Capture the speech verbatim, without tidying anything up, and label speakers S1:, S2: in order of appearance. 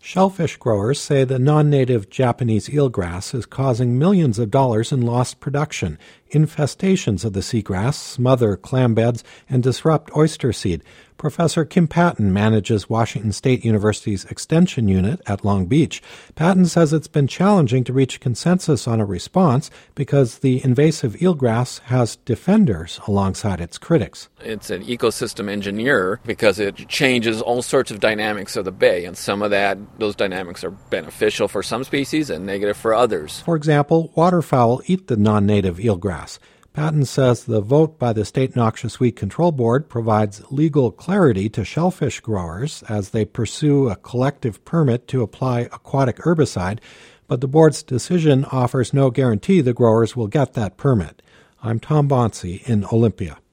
S1: Shellfish growers say the non-native Japanese eelgrass is causing millions of dollars in lost production. Infestations of the seagrass smother clam beds and disrupt oyster seed. Professor Kim Patton manages Washington State University's Extension Unit at Long Beach. Patton says it's been challenging to reach consensus on a response because the invasive eelgrass has defenders alongside its critics.
S2: It's an ecosystem engineer because it changes all sorts of dynamics of the bay, and some of that, those dynamics are beneficial for some species and negative for others.
S1: For example, waterfowl eat the non-native eelgrass. Patton says the vote by the State Noxious Weed Control Board provides legal clarity to shellfish growers as they pursue a collective permit to apply aquatic herbicide, but the board's decision offers no guarantee the growers will get that permit. I'm Tom Bonsi in Olympia.